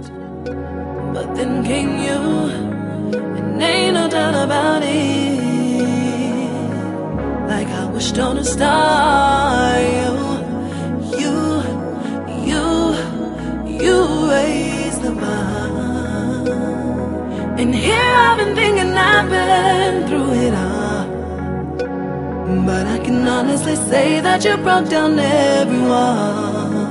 But then came you, and ain't no doubt about it. Like I wished on a star, you raised the bar. And here I've been thinking I've been through it all, but I can honestly say that you broke down every wall.